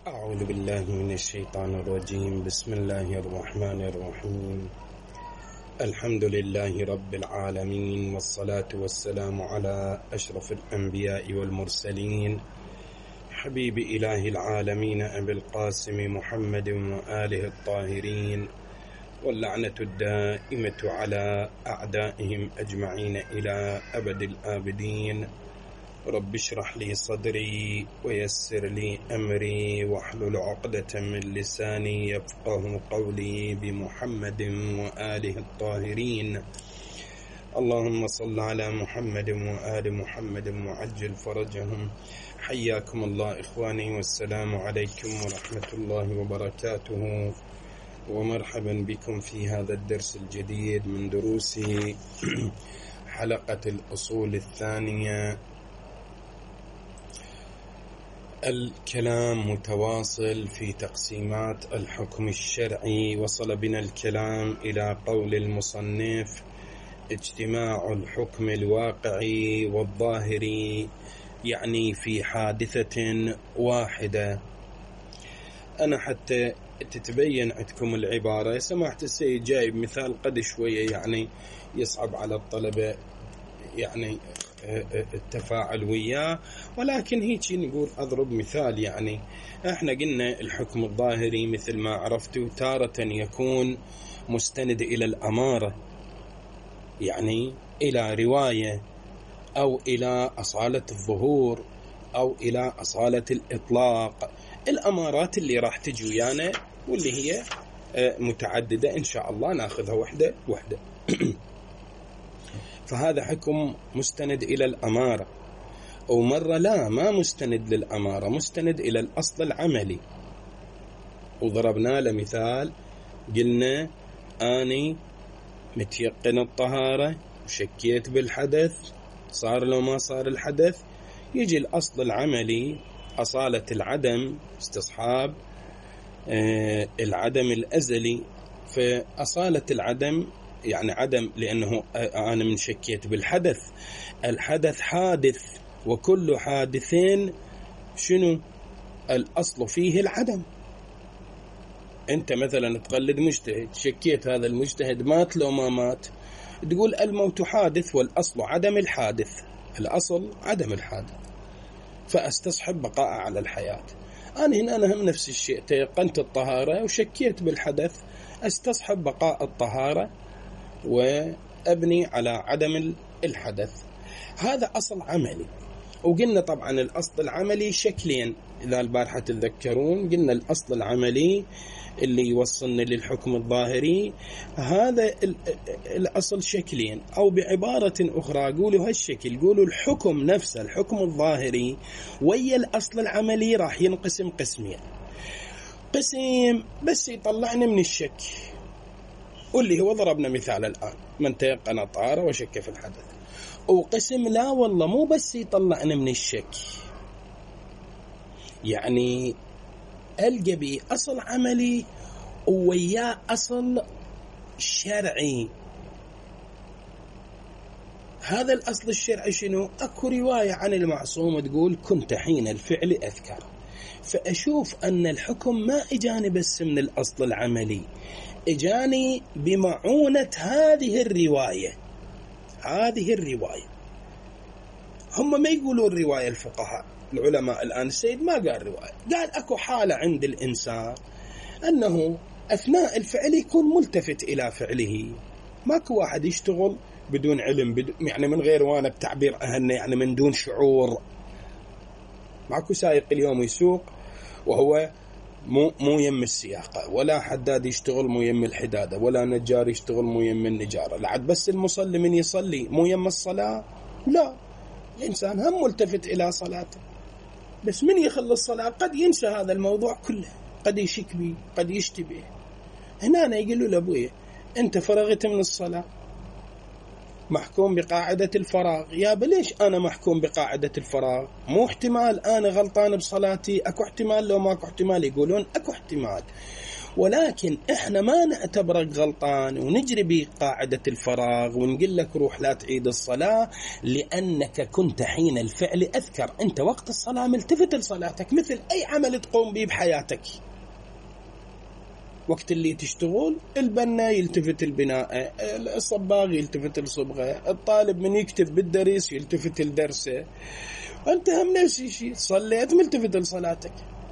أعوذ بالله من الشيطان الرجيم. بسم الله الرحمن الرحيم. الحمد لله رب العالمين، والصلاة والسلام على أشرف الأنبياء والمرسلين، حبيب إله العالمين أبي القاسم محمد وآله الطاهرين، واللعنة الدائمة على أعدائهم أجمعين إلى أبد الآبدين. رب اشرح لي صدري ويسر لي أمري واحلل عقدة من لساني يفقه قولي، بمحمد وآله الطاهرين. اللهم صل على محمد وآل محمد وعجل فرجهم. حياكم الله إخواني، والسلام عليكم ورحمة الله وبركاته، ومرحبا بكم في هذا الدرس الجديد من دروس حلقة الأصول الثانية. الكلام متواصل في تقسيمات الحكم الشرعي. وصل بنا الكلام إلى قول المصنف: اجتماع الحكم الواقعي والظاهري، يعني في حادثة واحدة. أنا حتى تتبين عندكم العبارة سمحت السيد جايب مثال قد شوية يعني يصعب على الطلبة يعني التفاعل وياه، ولكن هيك نقول أضرب مثال. يعني احنا قلنا الحكم الظاهري مثل ما عرفتوا تارة يكون مستند إلى الأمارة، يعني إلى رواية أو إلى أصالة الظهور أو إلى أصالة الإطلاق، الأمارات اللي راح تجي ويانا واللي هي متعددة إن شاء الله ناخذها وحدة وحدة. فهذا حكم مستند إلى الأمارة، ومرة لا ما مستند للأمارة، مستند إلى الأصل العملي. وضربنا له مثال قلنا أني متيقن الطهارة وشكيت بالحدث، صار لو ما صار الحدث، يجي الأصل العملي أصالة العدم، استصحاب العدم الأزلي. فأصالة العدم يعني عدم، لأنه أنا من شكيت بالحدث، الحدث حادث، وكل حادثين شنو الأصل فيه العدم. أنت مثلا تقلد مجتهد، شكيت هذا المجتهد مات لو ما مات، تقول الموت حادث والأصل عدم الحادث، الأصل عدم الحادث، فأستصحب بقاء على الحياة. أنا هم نفس الشيء، تيقنت الطهارة وشكيت بالحدث، أستصحب بقاء الطهارة وأبني على عدم الحدث. هذا أصل عملي. وقلنا طبعا الأصل العملي شكلين، إذا البارحة تذكرون قلنا الأصل العملي اللي يوصلنا للحكم الظاهري، هذا الأصل شكلين، أو بعبارة أخرى قولوا هالشكل، قولوا الحكم نفسه، الحكم الظاهري ويا الأصل العملي راح ينقسم قسمين. قسم بس يطلعنا من الشك، واللي هو ضربنا مثال الآن من تيقن طهارة وشك في الحدث. وقسم لا والله مو بس يطلعنا من الشك، يعني ألقى بي أصل عملي وياه أصل شرعي. هذا الأصل الشرعي شنو؟ أكو رواية عن المعصوم تقول: كنت حين الفعل أذكر. فأشوف أن الحكم ما إجاني بس من الأصل العملي، إجاني بمعونة هذه الرواية. هم ما يقولون الرواية، الفقهاء العلماء الآن السيد ما قال رواية، قال أكو حالة عند الإنسان أنه أثناء الفعل يكون ملتفت إلى فعله. ماكو واحد يشتغل بدون علم، يعني من غير، وانا بتعبير أهلنا يعني من دون شعور. ماكو سائق اليوم يسوق وهو مو يم السياقة، ولا حداد يشتغل مو يم الحدادة، ولا نجار يشتغل مو يم النجارة. لعد بس المصلي من يصلي مو يم الصلاة، لا، الإنسان هم ملتفت إلى صلاته، بس من يخلص الصلاة قد ينسى هذا الموضوع كله، قد يشك بيه، قد يشتبه. هنا أنا يقولوا لأبويا: أنت فرغت من الصلاة، محكوم بقاعدة الفراغ. يا بليش أنا محكوم بقاعدة الفراغ؟ مو احتمال أنا غلطان بصلاتي، أكو احتمال، لو ماكو احتمال يقولون أكو احتمال. ولكن إحنا ما نعتبرك غلطان ونجري بقاعدة الفراغ ونقول لك روح لا تعيد الصلاة، لأنك كنت حين الفعل أذكر. أنت وقت الصلاة ملتفت لصلاتك مثل أي عمل تقوم به بحياتك. وقت اللي تشتغل البنا يلتفت البناء، الصباغ يلتفت الصبغة، الطالب من يكتب بالدرس يلتفت الدرسة، أنت هم نفس الشيء صليت ملتفت لصلاتك.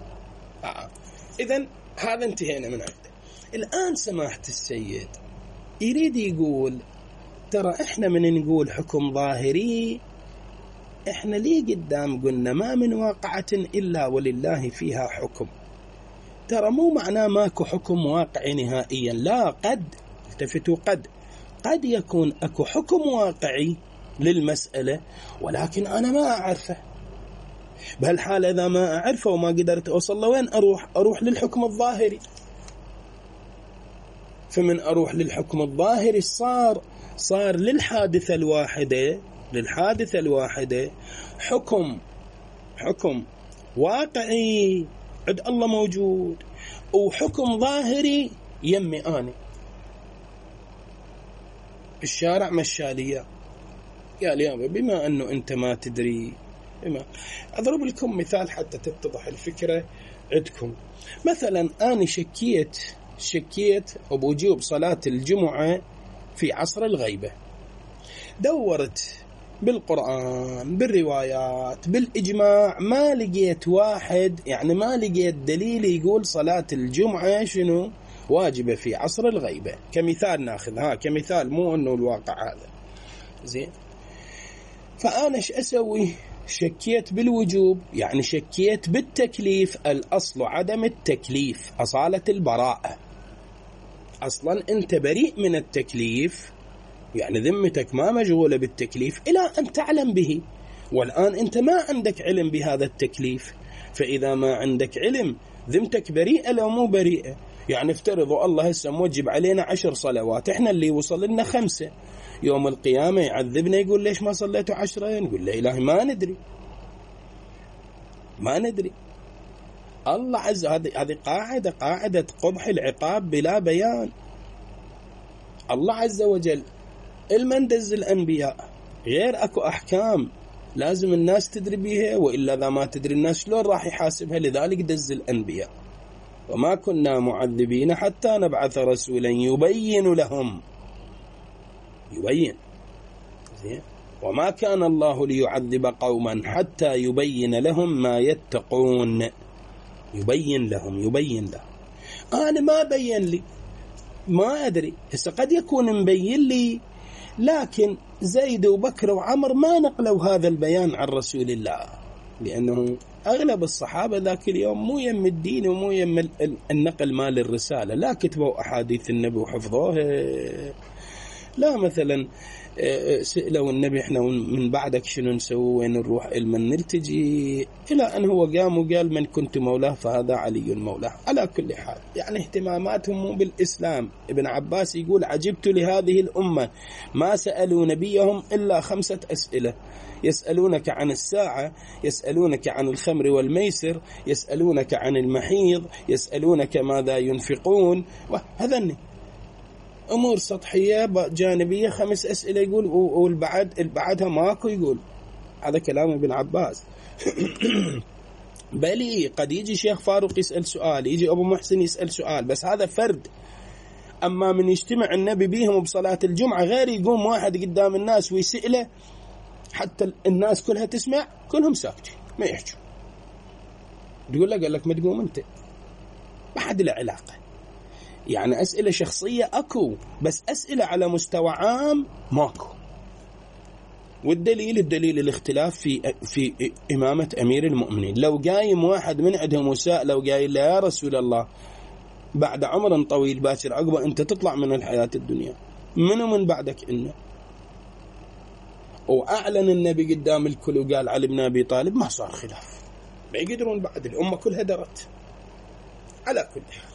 إذن هذا انتهينا من عنده. الآن سماحة السيد يريد يقول ترى إحنا من نقول حكم ظاهري، إحنا ليه قدام قلنا ما من واقعة إلا ولله فيها حكم. ترى مو معناه ماكو حكم واقعي نهائيا، لا، قد التفتوا قد يكون أكو حكم واقعي للمسألة ولكن أنا ما أعرفه. بهالحالة إذا ما أعرفه وما قدرت أوصل لوين أروح للحكم الظاهري. فمن أروح للحكم الظاهري صار للحادثة الواحدة حكم واقعي عند الله موجود، وحكم ظاهري يمي أنا. الشارع مشالية قال يا بما أنه أنت ما تدري، أضرب لكم مثال حتى تتضح الفكرة عندكم. مثلا أنا شكيت بوجوب صلاة الجمعة في عصر الغيبة، دورت بالقرآن بالروايات بالإجماع، ما لقيت واحد، يعني ما لقيت دليل يقول صلاة الجمعة شنو واجبة في عصر الغيبة. كمثال ناخذها كمثال، مو أنه الواقع هذا زين. فأنا ايش أسوي؟ شكيت بالوجوب، يعني شكيت بالتكليف. الأصل عدم التكليف، أصالة البراءة. أصلا أنت بريء من التكليف، يعني ذمتك ما مشغولة بالتكليف إلى أن تعلم به، والآن أنت ما عندك علم بهذا التكليف. فإذا ما عندك علم ذمتك بريئة لو مو بريئة. يعني افترضوا الله هسه موجب علينا 10 صلوات، احنا اللي وصل لنا 5، يوم القيامة يعذبنا يقول ليش ما صليتوا 10؟ نقول له إلهي ما ندري. الله عز هذه قاعدة قبح العقاب بلا بيان. الله عز وجل المن دز الأنبياء غير أكو أحكام لازم الناس تدري بيها، وإلا إذا ما تدري الناس شلون راح يحاسبها؟ لذلك دز الأنبياء. وما كنا معذبين حتى نبعث رسولا يبين لهم. وما كان الله ليعذب قوما حتى يبين لهم ما يتقون. يبين لهم. أنا ما بين لي، ما أدري. هسه قد يكون مبين لي، لكن زيد وبكر وعمر ما نقلوا هذا البيان عن رسول الله، لأنه أغلب الصحابة ذاك اليوم مو يم الدين ومو يم النقل مال الرسالة، لا كتبوا أحاديث النبي وحفظوها، لا مثلا سئلوا النبي احنا من بعدك شنو نسوي، وين نروح، من نلتجي، إلى أن هو قام وقال من كنت مولاه فهذا علي مولاه. على كل حال يعني اهتماماتهم مو بالإسلام. ابن عباس يقول عجبت لهذه الأمة ما سألوا نبيهم إلا 5 أسئلة، يسألونك عن الساعة، يسألونك عن الخمر والميسر، يسألونك عن المحيض، يسألونك ماذا ينفقون، وهذني أمور سطحية جانبية. 5 أسئلة يقول، والبعدها ماكو يقول. هذا كلام ابن عباس. بل قد يجي شيخ فاروق يسأل سؤال، يجي أبو محسن يسأل سؤال، بس هذا فرد. أما من يجتمع النبي بيهم بصلاة الجمعة غير يقوم واحد قدام الناس ويسأله حتى الناس كلها تسمع، كلهم ساكتين ما يحجوا. تقول له قال لك ما تقوم أنت، ما حد له علاقة. يعني أسئلة شخصية أكو، بس أسئلة على مستوى عام ماكو. والدليل الاختلاف في إمامة أمير المؤمنين. لو قايم واحد من عندهم وسائل، لو قايل له يا رسول الله بعد عمر طويل باكر عقبه أنت تطلع من الحياة الدنيا، منو من بعدك إنه؟ وأعلن النبي قدام الكل وقال علي بن أبي طالب، ما صار خلاف، ما يقدرون بعد، الأمة كلها درت. على كل حال،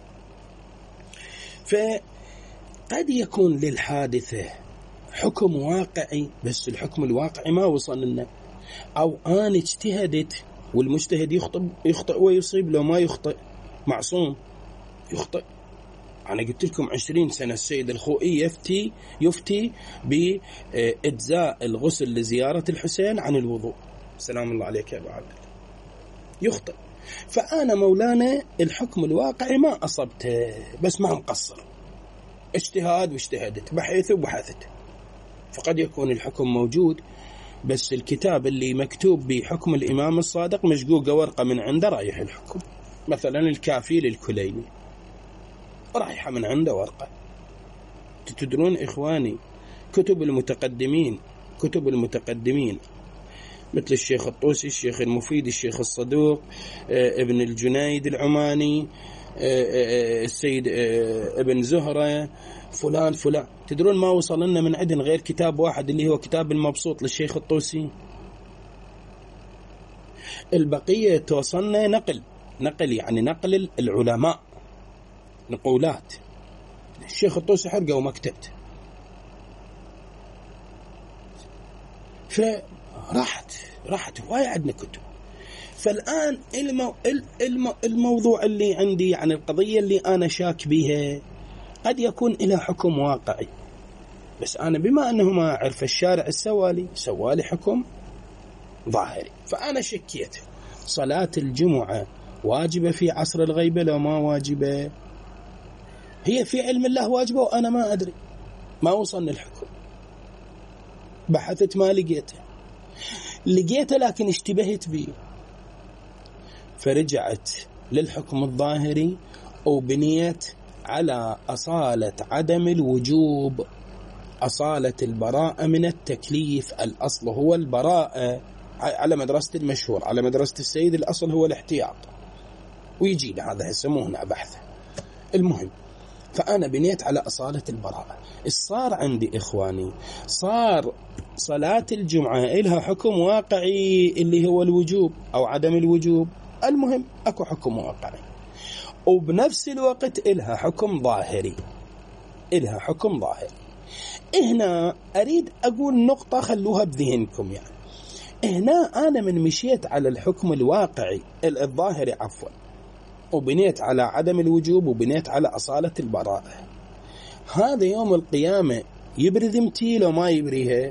فقد يكون للحادثة حكم واقعي، بس الحكم الواقعي ما وصل لنا، أو أنا اجتهدت، والمجتهد يخطئ ويصيب، لو ما يخطئ معصوم. يخطئ. أنا قلت لكم 20 سنة السيد الخوئي يفتي بإجزاء الغسل لزيارة الحسين عن الوضوء. سلام الله عليك يا أبو عبد الله. يخطئ. فأنا مولانا الحكم الواقعي ما أصبته، بس ما مقصر، اجتهاد واجتهدت، بحث وبحثت. فقد يكون الحكم موجود، بس الكتاب اللي مكتوب بحكم الإمام الصادق مشقوقة ورقة من عنده رايح الحكم. مثلا الكافي للكليني رايحة من عنده ورقة. تدرون إخواني كتب المتقدمين مثل الشيخ الطوسي، الشيخ المفيد، الشيخ الصدوق، ابن الجنيد العماني، السيد ابن زهرة، فلان، تدرون ما وصل لنا من عندن غير كتاب واحد اللي هو كتاب المبسوط للشيخ الطوسي. البقية توصلنا نقل يعني نقل العلماء، نقولات. الشيخ الطوسي حرقه وما كتبت، راحت هواية عندنا كتب. فالآن الموضوع اللي عندي، يعني القضية اللي أنا شاك بها، قد يكون إلى حكم واقعي، بس أنا بما أنه ما أعرف الشارع سوالي حكم ظاهري. فأنا شكيت صلاة الجمعة واجبة في عصر الغيبة لو ما واجبة؟ هي في علم الله واجبة وأنا ما أدري، ما وصلني الحكم. بحثت ما لقيته لكن اشتبهت به، فرجعت للحكم الظاهري وبنيت على أصالة عدم الوجوب، أصالة البراءة من التكليف. الأصل هو البراءة على مدرسة المشهور، على مدرسة السيد الأصل هو الاحتياط، ويجي هذا يسمونه بحثه. المهم، فأنا بنيت على أصالة البراءة. صار عندي إخواني، صار صلاة الجمعة إلها حكم واقعي اللي هو الوجوب أو عدم الوجوب. المهم أكو حكم واقعي، وبنفس الوقت إلها حكم ظاهري. هنا أريد أقول نقطة خلوها بذهنكم. يعني هنا أنا من مشيت على الحكم الواقعي الظاهري وبنيت على عدم الوجوب وبنيت على أصالة البراءة. هذا يوم القيامة يبري ذمتي لو ما يبريها؟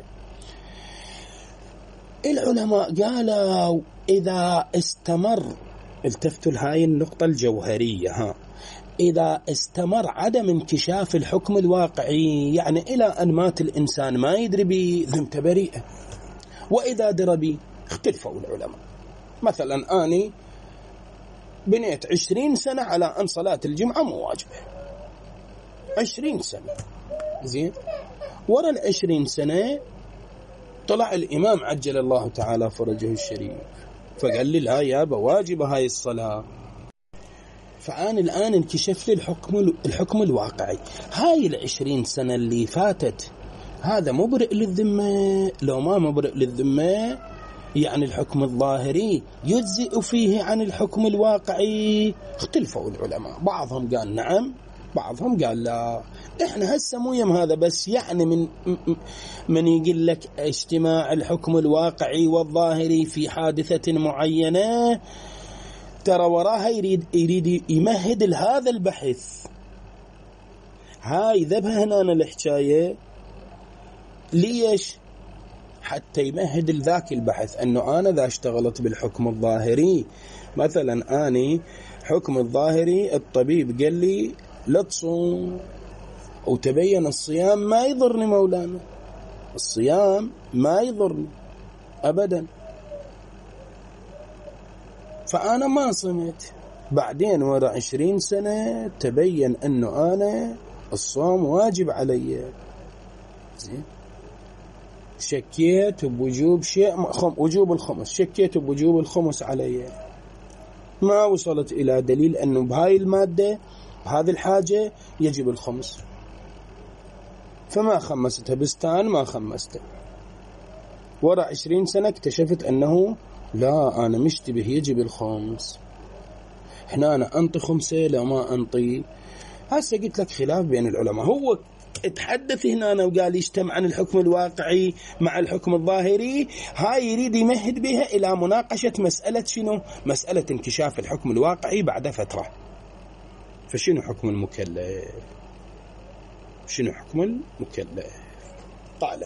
العلماء قالوا إذا استمر، التفتوا لهاي النقطة الجوهرية، إذا استمر عدم انكشاف الحكم الواقعي، يعني إلى أن مات الإنسان ما يدري بذمته بريئة، وإذا درى به اختلفوا العلماء. مثلا أني بنيت 20 سنة على أن صلاة الجمعة مو واجبة، 20 سنة زين. ورا 20 سنة طلع الإمام عجل الله تعالى فرجه الشريف فقال لي لا يابا واجبة هاي الصلاة. فأنا الآن انكشف لي الحكم الواقعي. هاي 20 سنة اللي فاتت هذا مبرئ للذمة؟ لو ما مبرئ للذمة يعني الحكم الظاهري يجزئ فيه عن الحكم الواقعي. اختلفوا العلماء، بعضهم قال نعم، بعضهم قال لا. احنا هسه مو يم هذا، بس يعني من يقول لك اجتماع الحكم الواقعي والظاهري في حادثة معينة، ترى وراها يريد يمهد لهذا البحث. هاي ذبها هنا الحكاية ليش؟ حتى يمهد لذاك البحث، أنه أنا ذا اشتغلت بالحكم الظاهري. مثلا أني حكم الظاهري الطبيب قال لي لا تصوم، وتبين الصيام ما يضرني مولانا، الصيام ما يضرني أبدا، فأنا ما صمت. بعدين ورا 20 سنة تبين أنه أنا الصوم واجب علي. زين، شكيت بوجوب وجوب الخمس، شكيت بوجوب الخمس علي، ما وصلت إلى دليل أنه بهاي المادة بهذه الحاجة يجب الخمس، فما خمستها بستان، ما خمستها. ورا 20 سنة اكتشفت أنه لا، أنا مشتبه يجب الخمس. هنا أنا أنطي خمسة لا ما أنطي. هسه قلت لك خلاف بين العلماء. هو اتحدث هنا وقال يجتمع عن الحكم الواقعي مع الحكم الظاهري. هاي يريد يمهد بها إلى مناقشة مسألة شنو؟ مسألة انكشاف الحكم الواقعي بعد فترة. فشنو حكم المكلف؟ شنو حكم المكلف؟ قال: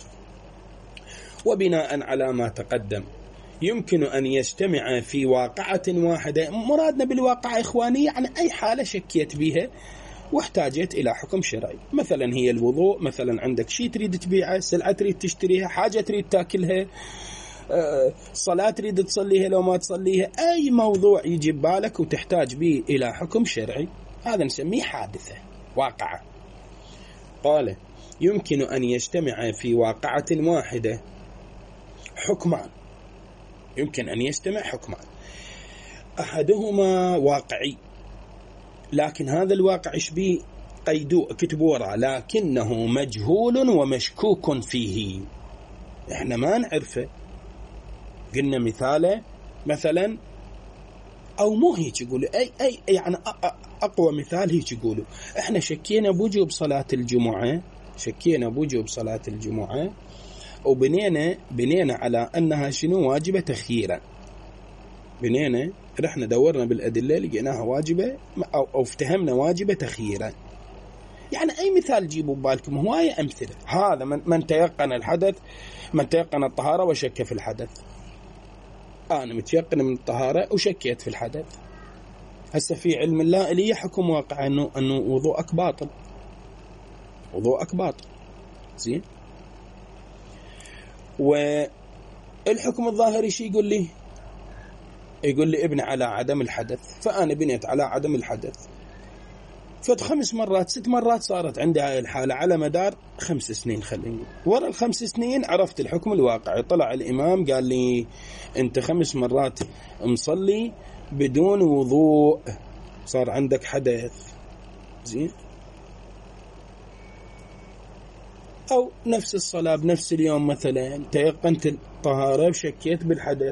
وبناء على ما تقدم يمكن أن يجتمع في واقعة واحدة. مرادنا بالواقع إخواني يعني أي حالة شكيت بها واحتاجت إلى حكم شرعي. مثلا هي الوضوء، مثلا عندك شيء تريد تبيعه، سلعة تريد تشتريها، حاجة تريد تاكلها، صلاة تريد تصليها لو ما تصليها، أي موضوع يجي ببالك وتحتاج به إلى حكم شرعي، هذا نسميه حادثة، واقعة. قال: يمكن أن يجتمع في واقعة واحدة حكمان. يمكن أن يجتمع حكمان، أحدهما واقعي، لكن هذا الواقع إيش بيه؟ قيدوه كتبوا وراه، لكنه مجهول ومشكوك فيه، إحنا ما نعرفه. قلنا مثاله مثلا، أو مو هيك يقولوا، أي يعني أقوى مثال هيك يقولوا: إحنا شكينا بوجوب صلاة الجمعة، شكينا بوجوب صلاة الجمعة، وبنينا على أنها شنو؟ واجبة تخييرا. بنينا رحنا دورنا بالأدلة لقيناها واجبة، أو افتهمنا واجبة تخييرا. يعني أي مثال جيبوا ببالكم، هواية أمثلة. هذا من تيقن الحدث، من تيقن الطهارة وشك في الحدث. أنا متيقن من الطهارة وشكيت في الحدث. هسه في علم الله إلي حكم واقع أنه وضوءك باطل، وضوءك باطل. زين، والحكم الظاهري شي يقول لي؟ يقول لي ابن على عدم الحدث، فأنا بنيت على عدم الحدث. ف5 مرات 6 مرات صارت عندي هاي الحالة على مدار 5 سنين. خليني ورا ال5 سنين عرفت الحكم الواقعي. طلع الإمام قال لي: أنت 5 مرات مصلي بدون وضوء، صار عندك حدث. زين، أو نفس الصلاة بنفس اليوم مثلا، تيقنت الطهارة وشكيت بالحدث،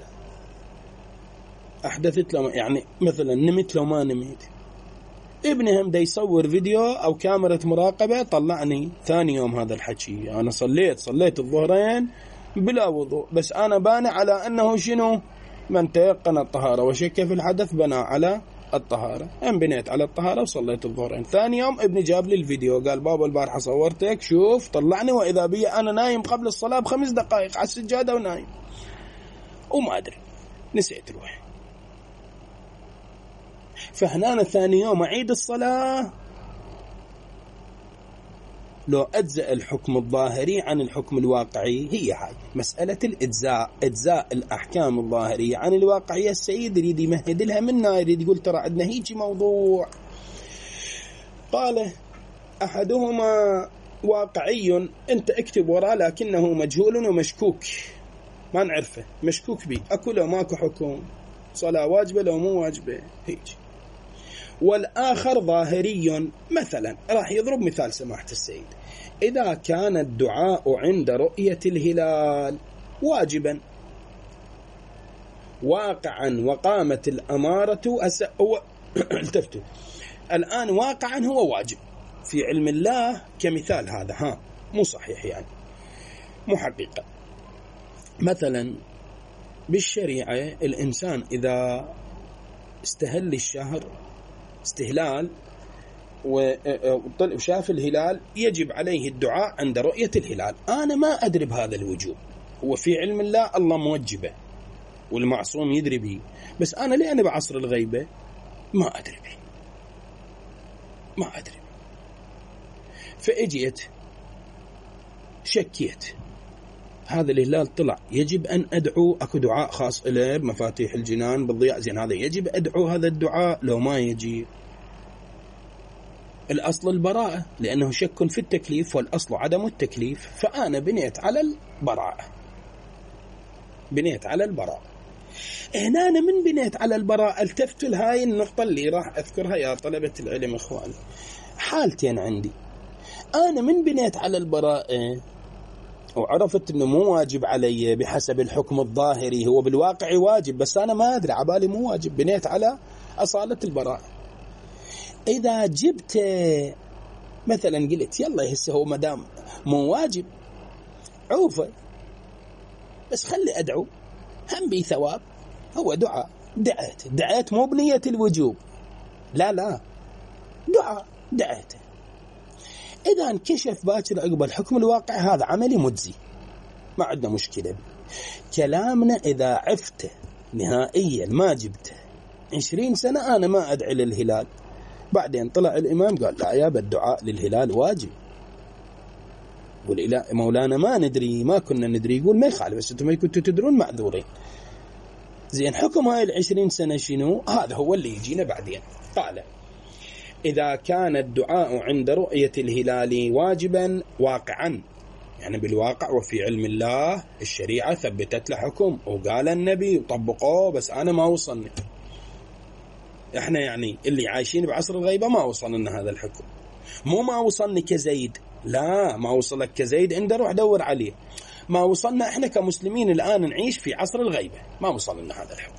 أحدثت لو يعني مثلا نمت لو ما نمت. ابني هم دا يصور فيديو أو كاميرا مراقبة، طلعني ثاني يوم هذا الحكي. أنا صليت الظهرين بلا وضوء، بس أنا باني على أنه شنو؟ من تيقن الطهارة وشك في الحدث بنى على الطهارة. هم بنيت على الطهارة وصليت الظهرين. ثاني يوم ابني جاب لي الفيديو، قال: بابا البارحة صورتك، شوف. طلعني وإذا بي أنا نايم قبل الصلاة ب5 دقائق على السجادة ونايم، وما أدري، نسيت روحي. فهنا ثاني يوم أعيد الصلاة. لو أجزأ الحكم الظاهري عن الحكم الواقعي، هي هاي مسألة الإجزاء، إجزاء الأحكام الظاهرية عن الواقعية. السيد يريد يمهد لها منا، يريد يقول ترى عندنا هيك موضوع. قال: أحدهما واقعي، أنت اكتب وراه، لكنه مجهول ومشكوك، ما نعرفه، مشكوك به، أكو لو ماكو حكم، صلاة واجبة لو مو واجبة، هيك. والآخر ظاهري، مثلا راح يضرب مثال سماحة السيد: إذا كان الدعاء عند رؤية الهلال واجبا واقعا وقامت الأمارة، التفتوا الآن واقعا هو واجب في علم الله كمثال، هذا مو صحيح يعني، مو حقيقة. مثلا بالشريعة الإنسان إذا استهل الشهر استهلال وشاف الهلال يجب عليه الدعاء عند رؤية الهلال. أنا ما أدري بهذا الوجوب، هو في علم الله الله موجبه والمعصوم يدري به، بس أنا لأني بعصر الغيبة ما أدري به، ما أدري. فأجيت شكيت هذا الهلال طلع، يجب أن أدعو، أكو دعاء خاص له بمفاتيح الجنان بالضياء، زين هذا يجب أدعو هذا الدعاء لو ما يجي. الأصل البراءة، لأنه شك في التكليف والأصل عدم التكليف، فأنا بنيت على البراءة، بنيت على البراءة. هنا أنا من بنيت على البراءة التفت لهاي النقطة اللي راح أذكرها يا طلبة العلم إخواني. حالتين عندي، أنا من بنيت على البراءة وعرفت أنه مو واجب علي بحسب الحكم الظاهري، هو بالواقع واجب بس أنا ما أدري، عبالي مو واجب، بنيت على أصالة البراءة. إذا جبت مثلا قلت يلا هسه هو مدام مو واجب عوفة، بس خلي أدعو هم بي ثواب، هو دعاء، دعيت مو بنية الوجوب، لا دعاء دعيته. إذا انكشف باكر عقب الحكم الواقعي هذا عملي مجزي، ما عندنا مشكلة. كلامنا إذا عفته نهائيا ما جبته 20 سنة أنا ما أدعي للهلال، بعدين طلع الإمام قال لا يا الدعاء للهلال واجب، والإله مولانا ما ندري، ما كنا ندري، يقول ما يخالف، بس أنتم ما كنتوا تدرون معذورين. زين حكم هاي 20 سنة شنو؟ هذا هو اللي يجينا بعدين. قال إذا كان الدعاء عند رؤية الهلال واجبا واقعا، يعني بالواقع وفي علم الله، الشريعة ثبتت له حكم وقال النبي وطبقوه، بس أنا ما وصلني. إحنا يعني اللي عايشين بعصر الغيبة ما وصلنا هذا الحكم، مو ما وصلني كزيد، لا ما وصلك كزيد أنت روح دور عليه، ما وصلنا إحنا كمسلمين الآن نعيش في عصر الغيبة ما وصلنا هذا الحكم.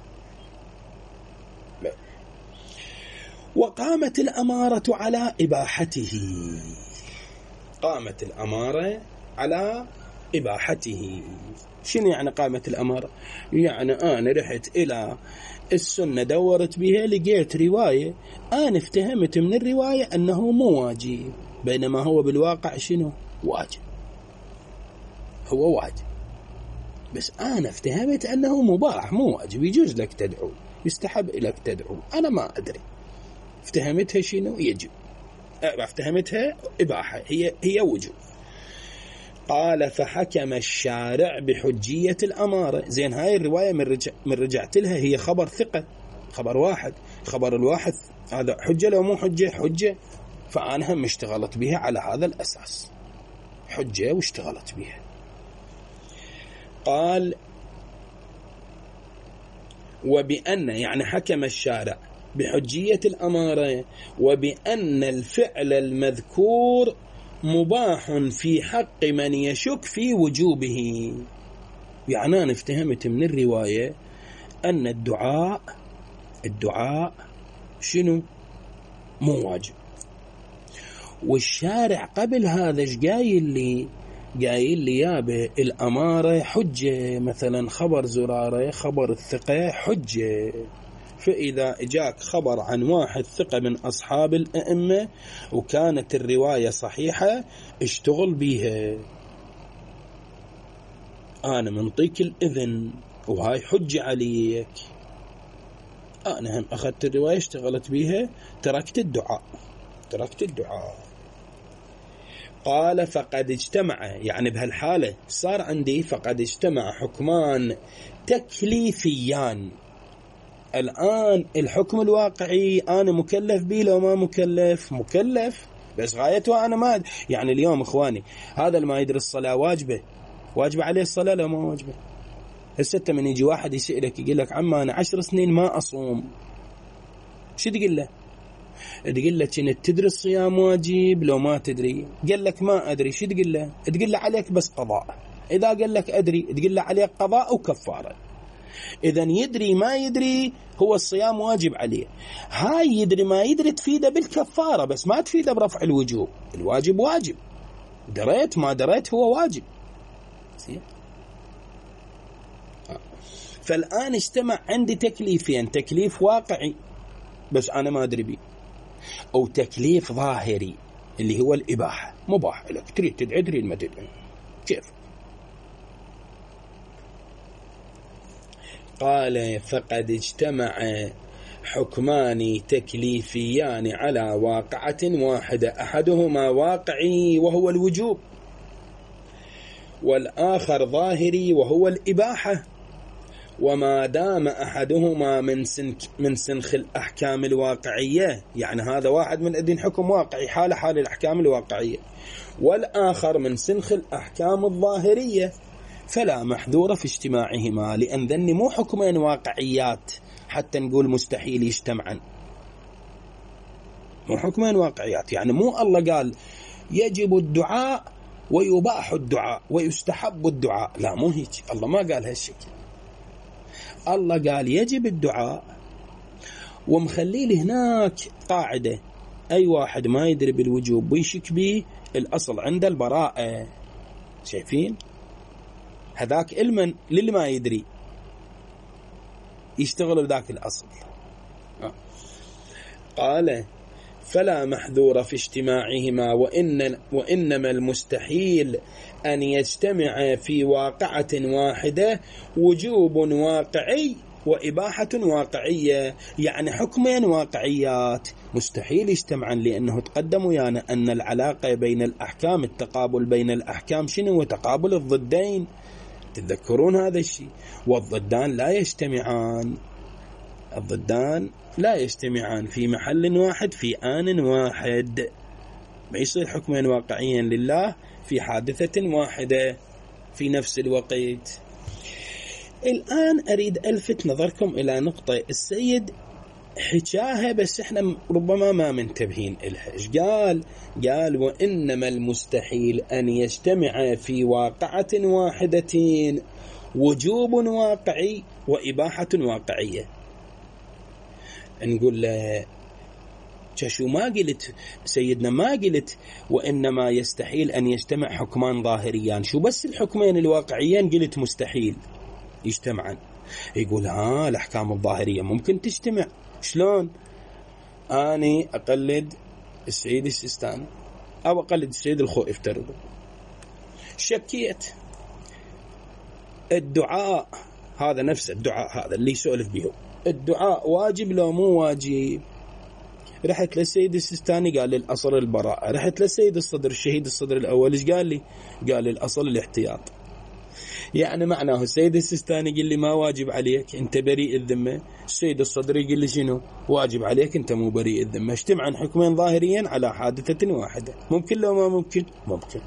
وقامت الأمارة على إباحته، قامت الأمارة على إباحته. شنو يعني قامت الأمارة؟ يعني أنا رحت إلى السنة دورت بها لقيت رواية أنا افتهمت من الرواية أنه مو واجب، بينما هو بالواقع شنو؟ واجب، هو واجب، بس أنا افتهمت أنه مباح مو واجب، يجوز لك تدعو، يستحب لك تدعو، أنا ما أدري افتهمتها شنو؟ يجب، افتهمتها إباحة، هي وجوب. قال فحكم الشارع بحجية الأمارة. زين هاي الرواية من رجعت لها هي خبر ثقة، خبر واحد، خبر الواحد هذا حجة لو مو حجة؟ حجة، فأنا هم اشتغلت بها على هذا الأساس، حجة واشتغلت بها. قال وبأن يعني حكم الشارع بحجية الأمارة وبأن الفعل المذكور مباح في حق من يشك في وجوبه. يعني أنا افتهمت من الرواية أن الدعاء شنو؟ مو واجب، والشارع قبل هذا ايش قايل لي يابه الأمارة حجة، مثلا خبر زرارة خبر الثقة حجة، فإذا جاك خبر عن واحد ثقة من أصحاب الأئمة وكانت الرواية صحيحة اشتغل بيها، أنا منطيك الإذن وهاي حجة عليك، أنا هم أخذت الرواية اشتغلت بيها، تركت الدعاء. قال فقد اجتمع، يعني بهالحالة صار عندي فقد اجتمع حكمان تكليفيان. الآن الحكم الواقعي أنا مكلف به لو ما مكلف؟ مكلف، بس غايته أنا ما يعني اليوم إخواني هذا اللي ما يدري الصلاة واجبة عليه الصلاة لو ما واجبة. هسه من يجي واحد يسألك يقول لك عما أنا 10 سنين ما أصوم، شو تقول له؟ تقول له كنت تدري الصيام واجب لو ما تدري؟ قال لك ما أدري، شو تقول له؟ تقول له عليك بس قضاء. إذا قال لك أدري تقول له عليك قضاء وكفارة. إذن يدري ما يدري هو الصيام واجب عليه، هاي يدري ما يدري تفيده بالكفارة بس ما تفيده برفع الوجوب، الواجب واجب، دريت ما دريت هو واجب. فالآن اجتمع عندي تكليفين، تكليف واقعي بس أنا ما أدري بيه، أو تكليف ظاهري اللي هو الإباحة، مباح لك تريد تدعي تريد ما تدعي كيف. قال فقد اجتمع حكمان تكليفيان على واقعة واحدة، أحدهما واقعي وهو الوجوب، والآخر ظاهري وهو الإباحة، وما دام أحدهما من سنخ الأحكام الواقعية، يعني هذا واحد من الدين حكم واقعي حال الأحكام الواقعية، والآخر من سنخ الأحكام الظاهرية، فلا محذور في اجتماعهما، لأن ذني مو حكمين واقعيات حتى نقول مستحيل يجتمعن، مو حكمين واقعيات، يعني مو الله قال يجب الدعاء ويباح الدعاء ويستحب الدعاء، لا مو هيك، الله ما قال هالشكل، الله قال يجب الدعاء ومخلي لي هناك قاعدة، أي واحد ما يدري بالوجوب ويشك به الأصل عند البراءة، شايفين هذاك علما للي ما يدري يشتغل بذاك الأصل. قال فلا محذور في اجتماعهما، وإنما المستحيل أن يجتمع في واقعة واحدة وجوب واقعي وإباحة واقعية، يعني حكمين واقعيات مستحيل يجتمعان، لأنه تقدم ويانا أن العلاقة بين الأحكام، التقابل بين الأحكام شنو؟ وتقابل الضدين، تتذكرون هذا الشيء. والضدان لا يجتمعان، الضدان لا يجتمعان في محل واحد في آن واحد، ما يصير حكمين واقعيين لله في حادثة واحدة في نفس الوقت. الآن أريد ألفت نظركم إلى نقطة السيد حكاها بس إحنا ربما ما منتبهين إلها. إيش قال وإنما المستحيل أن يجتمع في واقعة واحدة وجوب واقعي وإباحة واقعية. نقول له شو ما قلت سيدنا؟ ما قلت وإنما يستحيل أن يجتمع حكمان ظاهريان، شو بس الحكمين الواقعيين قلت مستحيل يجتمعان. يقول الأحكام الظاهرية ممكن تجتمع. شلون؟ أنا أقلد السيد السيستاني أو أقلد السيد الخوئي افترضوا، شكيت الدعاء هذا، نفس الدعاء هذا اللي يسولف به، الدعاء واجب لو مو واجب؟ رحت للسيد السيستاني قال لي الأصل البراءة، رحت للسيد الصدر الشهيد الصدر الأول إيش قال لي؟ قال لي الأصل الاحتياط. يعني معناه السيد السيستاني يقول لي ما واجب عليك أنت بريء الذمة، السيد الصدر يقول لي شنو؟ واجب عليك أنت مو بريء الذمة. اجتمعا حكمين ظاهريا على حادثة واحدة، ممكن لو ما ممكن؟ ممكن.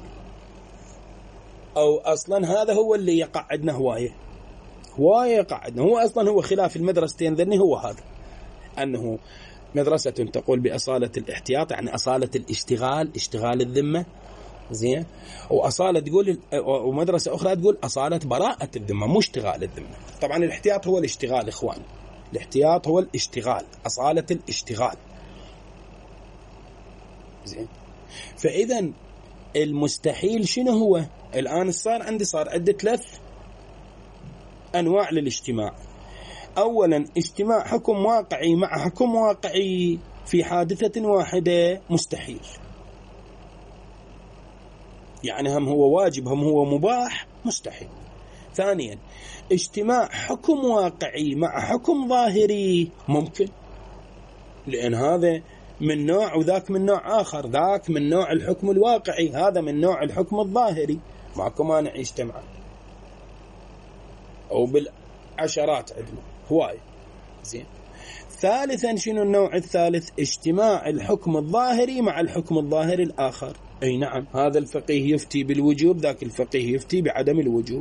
أو أصلا هذا هو اللي يقعدنا هواية يقعدنا، هو أصلا هو خلاف المدرستين ذني، هو هذا أنه مدرسة تقول بأصالة الاحتياط يعني أصالة الاشتغال، اشتغال الذمة، زين، وأصالة تقول، ومدرسة أخرى تقول أصالة براءة الذمة مو اشتغال الذمة. طبعا الاحتياط هو الاشتغال إخوان، الاحتياط هو الاشتغال، أصالة الاشتغال، زين. فإذا المستحيل شنو هو؟ الآن صار عندي 3 أنواع للاجتماع. أولا اجتماع حكم واقعي مع حكم واقعي في حادثة واحدة مستحيل، يعني هم هو واجب هم هو مباح، مستحيل. ثانيا اجتماع حكم واقعي مع حكم ظاهري ممكن، لأن هذا من نوع وذاك من نوع آخر، ذاك من نوع الحكم الواقعي، هذا من نوع الحكم الظاهري، معكم مانع يجتمع، أو بالعشرات عندنا هواية، زين. ثالثا شنو النوع الثالث؟ اجتماع الحكم الظاهري مع الحكم الظاهري الآخر. أي نعم، هذا الفقيه يفتي بالوجوب، ذاك الفقيه يفتي بعدم الوجوب،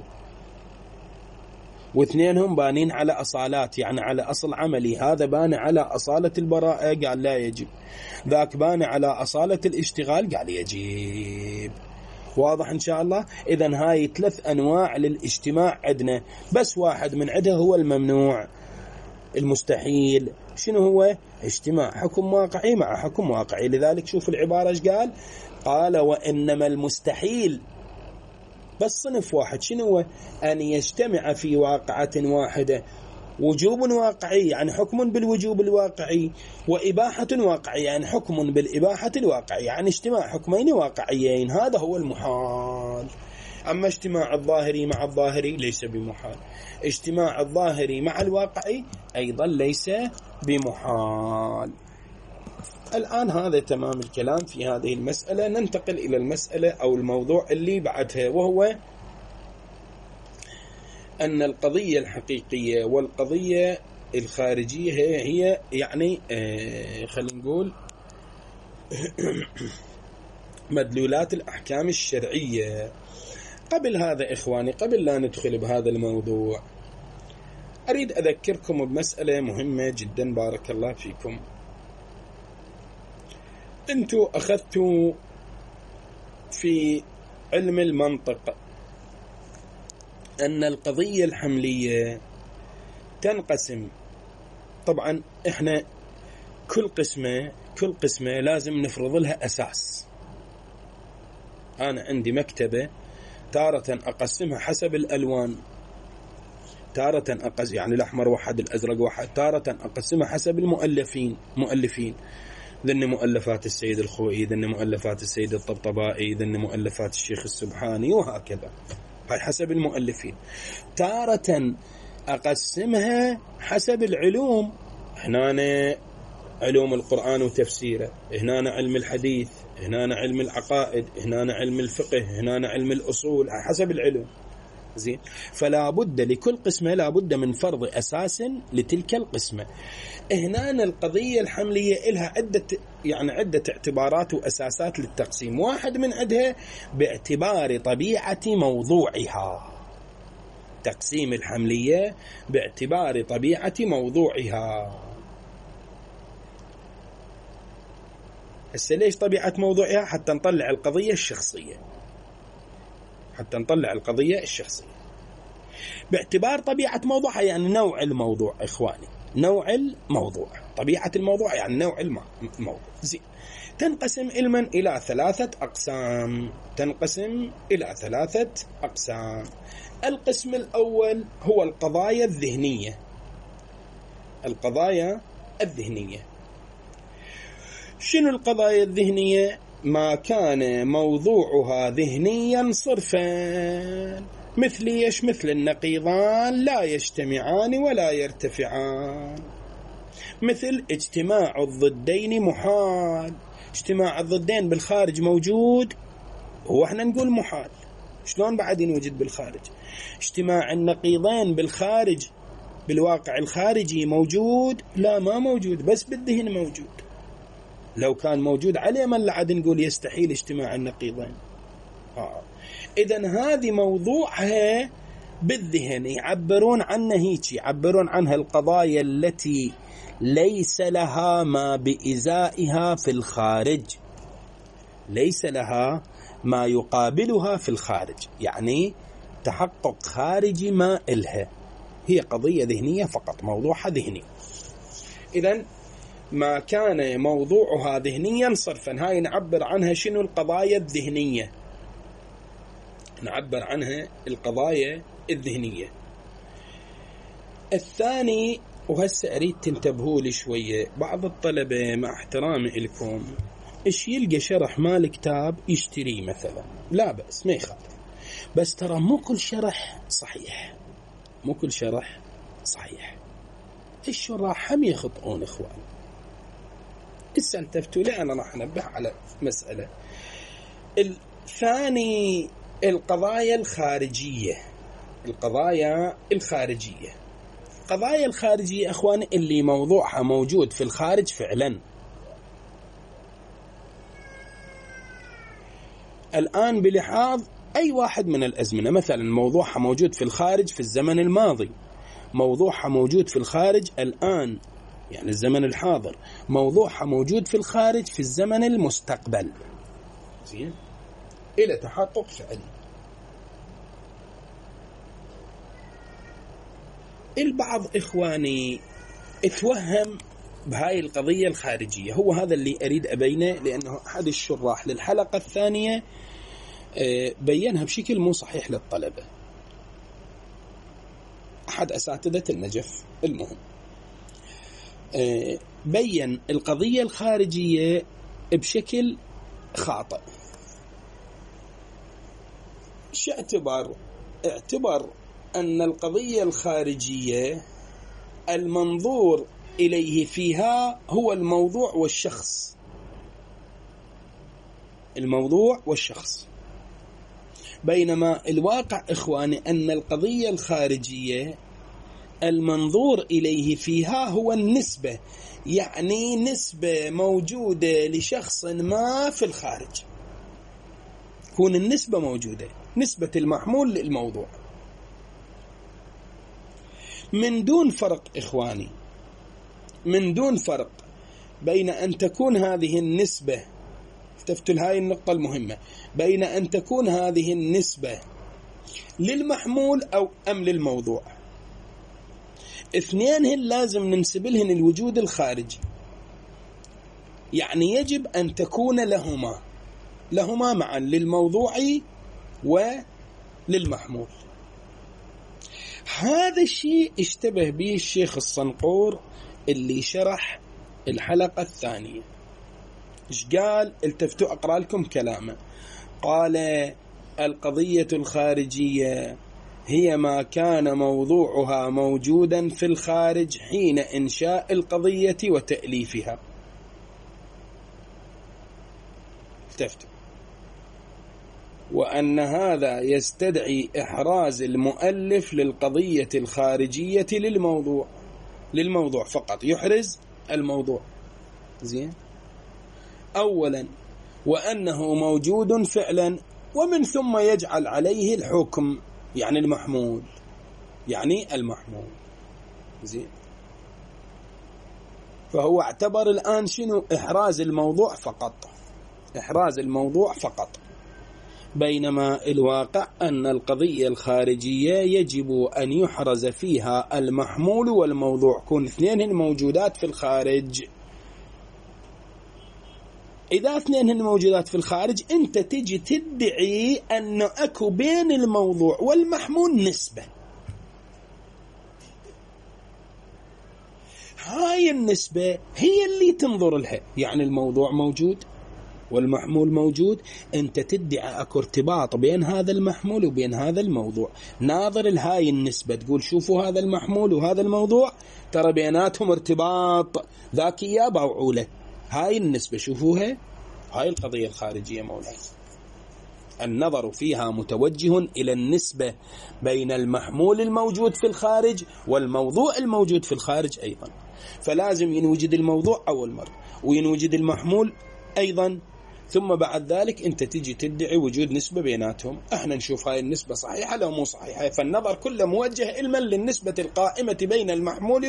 واثنينهم بانين على أصالات، يعني على أصل عملي، هذا بان على أصالة البراءة قال لا يجب، ذاك بان على أصالة الاشتغال قال يجب. واضح إن شاء الله؟ إذن هاي 3 أنواع للاجتماع عندنا، بس واحد من عندها هو الممنوع المستحيل. شنو هو؟ اجتماع حكم واقعي مع حكم واقعي. لذلك شوف العبارة ايش قال وإنما المستحيل، بس صنف واحد، شنو هو؟ أن يجتمع في واقعة واحدة وجوب واقعي يعني حكم بالوجوب الواقعي، وإباحة واقعية يعني حكم بالإباحة الواقعية، يعني اجتماع حكمين واقعيين، هذا هو المحال. أما اجتماع الظاهري مع الظاهري ليس بمحال، اجتماع الظاهري مع الواقعي أيضا ليس بمحال. الآن هذا تمام الكلام في هذه المسألة. ننتقل إلى المسألة أو الموضوع اللي بعدها، وهو أن القضية الحقيقية والقضية الخارجية هي يعني خلينا نقول مدلولات الأحكام الشرعية. قبل هذا إخواني، قبل لا ندخل بهذا الموضوع، أريد أذكركم بمسألة مهمة جدا بارك الله فيكم. أنتوا أخذتوا في علم المنطق أن القضية الحملية تنقسم، طبعا إحنا كل قسمة لازم نفرض لها أساس. أنا عندي مكتبة تارة أقسمها حسب الألوان، تارة يعني الأحمر واحد الأزرق واحد، تارة أقسمها حسب المؤلفين، ذن مؤلفات السيد الخوئي، ذن مؤلفات السيد الطبطبائي، ذن مؤلفات الشيخ السبحاني، وهكذا. هاي حسب المؤلفين. تارة أقسمها حسب العلوم، هنا علوم القرآن وتفسيره، هنا علم الحديث، هنا علم العقائد، هنا علم الفقه، هنا علم الأصول، حسب العلوم. زين، فلا بد لكل قسمة لا بد من فرض أساس لتلك القسمة. هنا القضية الحملية لها عدة اعتبارات وأساسات للتقسيم. واحد من عدها باعتبار طبيعة موضوعها، تقسيم الحملية باعتبار طبيعة موضوعها. هسه ليش طبيعة موضوعها؟ حتى نطلع القضية الشخصية، باعتبار طبيعة موضوعها، يعني نوع الموضوع. إخواني، نوع الموضوع، طبيعة الموضوع يعني نوع الموضوع. زين، تنقسم علما إلى 3 أقسام. القسم الأول هو القضايا الذهنية. شنو القضايا الذهنية؟ ما كان موضوعها ذهنيا صرفا، مثل النقيضان لا يجتمعان ولا يرتفعان، مثل اجتماع الضدين محال. اجتماع الضدين بالخارج موجود، هو احنا نقول محال، شلون بعد ينوجد بالخارج؟ اجتماع النقيضين بالخارج بالواقع الخارجي موجود؟ لا، ما موجود، بس بالذهن موجود. لو كان موجود عليه من لعد نقول يستحيل اجتماع النقيضين. إذن هذه موضوعها بالذهن، يعبرون عنها القضايا التي ليس لها ما بإزائها في الخارج، ليس لها ما يقابلها في الخارج، يعني تحقق خارجي ما إلها، هي قضية ذهنية فقط، موضوعها ذهني. إذن ما كان موضوعها ذهنيا صرفا، هاي نعبر عنها شنو؟ القضايا الذهنية، نعبر عنها القضايا الذهنية. الثاني، وهسه أريد تنتبهوا لي شوية، بعض الطلبة مع احترامي لكم إيش يلقى شرح مال كتاب يشتريه مثلا، لا بأس، ما يخالف، بس ترى مو كل شرح صحيح، الشراح هم يخطئون. إخوان، إذا التفتوا لي أنا راح أنبه على مسألة. الثاني القضايا الخارجية. القضايا الخارجية أخواني اللي موضوعها موجود في الخارج فعلا. الآن بلحاظ أي واحد من الأزمنة، مثلا موضوعها موجود في الخارج في الزمن الماضي، موضوعها موجود في الخارج الآن يعني الزمن الحاضر، موضوعها موجود في الخارج في الزمن المستقبل، زين، إلى تحقق فعلي. البعض إخواني اتوهم بهاي القضية الخارجية، هو هذا اللي أريد أبينه، لأنه أحد الشراح للحلقة الثانية بينها بشكل مو صحيح للطلبة، أحد أساتذة النجف. المهم بين القضية الخارجية بشكل خاطئ. شو اعتبر أن القضية الخارجية المنظور إليه فيها هو الموضوع والشخص، بينما الواقع إخواني أن القضية الخارجية المنظور إليه فيها هو النسبة، يعني نسبة موجودة لشخص ما في الخارج، تكون النسبة موجودة، نسبة المحمول للموضوع، من دون فرق إخواني، من دون فرق بين أن تكون هذه النسبة، تفتل هاي النقطة المهمة، بين أن تكون هذه النسبة للمحمول أو أم للموضوع. اثنين لازم ننسب لهن الوجود الخارجي، يعني يجب أن تكون لهما معا، للموضوع وللمحمول. هذا الشيء اشتبه به الشيخ الصنقور اللي شرح الحلقة الثانية، إيش قال؟ التفتوا أقرأ لكم كلامه. قال: القضية الخارجية هي ما كان موضوعها موجودا في الخارج حين إنشاء القضية وتأليفها. التفتوا. وأن هذا يستدعي إحراز المؤلف للقضية الخارجية للموضوع فقط، يحرز الموضوع. زين. أولا، وأنه موجود فعلا، ومن ثم يجعل عليه الحكم، يعني المحمول، زين. فهو اعتبر الآن شنو؟ إحراز الموضوع فقط، بينما الواقع أن القضية الخارجية يجب أن يحرز فيها المحمول والموضوع، كون اثنين موجودات في الخارج. إذا اثنين موجودات في الخارج، أنت تجي تدعي أن أكو بين الموضوع والمحمول نسبة. هاي النسبة هي اللي تنظر لها، يعني الموضوع موجود والمحمول موجود، أنت تدعي أكو ارتباط بين هذا المحمول وبين هذا الموضوع. ناظر لهاي النسبة، تقول شوفوا هذا المحمول وهذا الموضوع ترى بيناتهم ارتباط، ذاك إياه باوعوله. هاي النسبة شوفوها، هاي القضية الخارجية مولاي. النظر فيها متوجه إلى النسبة بين المحمول الموجود في الخارج والموضوع الموجود في الخارج أيضا. فلازم ينوجد الموضوع أول مرة، وينوجد المحمول أيضا، ثم بعد ذلك أنت تجي تدعي وجود نسبة بيناتهم. احنا نشوف هاي النسبة صحيحة لو مو صحيحة. فالنظر كله موجه علما للنسبة القائمة بين المحمول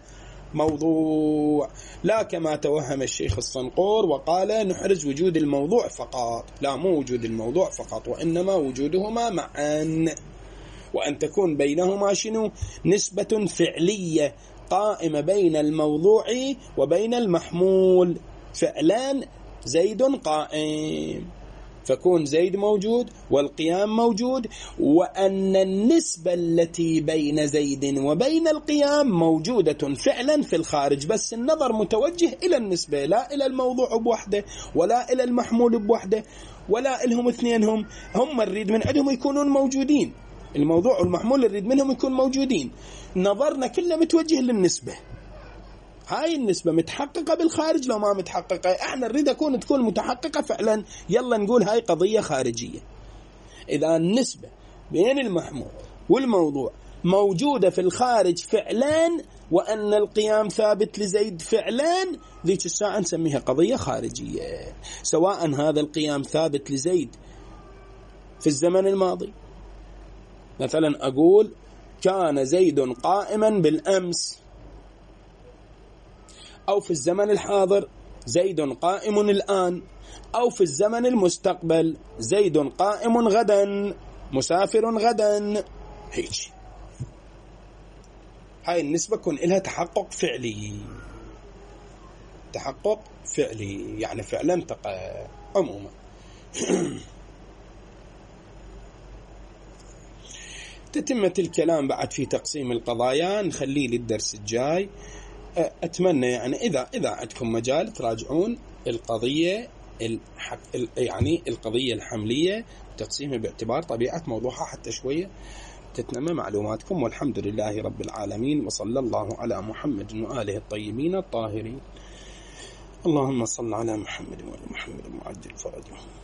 والموضوع، لا كما توهم الشيخ الصنقور وقال نحرز وجود الموضوع فقط. لا، مو وجود الموضوع فقط، وإنما وجودهما معا، وأن تكون بينهما شنو؟ نسبة فعلية قائمة بين الموضوع وبين المحمول. فعلان زيد قائم، فكون زيد موجود والقيام موجود، وأن النسبة التي بين زيد وبين القيام موجودة فعلا في الخارج، بس النظر متوجه إلى النسبة، لا إلى الموضوع بوحده، ولا إلى المحمول بوحده، ولا إلهم اثنين. هم نريد من عندهم يكونون موجودين، الموضوع والمحمول نريد منهم يكون موجودين. نظرنا كله متوجه للنسبة. هاي النسبة متحققة بالخارج لو ما متحققة، احنا نريد تكون متحققة فعلا، يلا نقول هاي قضية خارجية. إذا النسبة بين المحمول والموضوع موجودة في الخارج فعلا، وأن القيام ثابت لزيد فعلا، ذيك الساعة نسميها قضية خارجية. سواء هذا القيام ثابت لزيد في الزمن الماضي، مثلا أقول كان زيد قائما بالأمس، أو في الزمن الحاضر زيد قائم الآن، أو في الزمن المستقبل زيد قائم غدا، مسافر غدا. هيك هاي النسبة كن إلها تحقق فعلي، يعني فعلا تقع عموما. تتمة الكلام بعد في تقسيم القضايا نخليه للدرس الجاي. أتمنى يعني إذا عندكم مجال تراجعون القضية يعني القضية الحملية، تقسيمها باعتبار طبيعة موضوعها حتى شوية تتنمى معلوماتكم. والحمد لله رب العالمين، وصلى الله على محمد وآله الطيبين الطاهرين. اللهم صل على محمد وآل محمد وعجل فرجهم.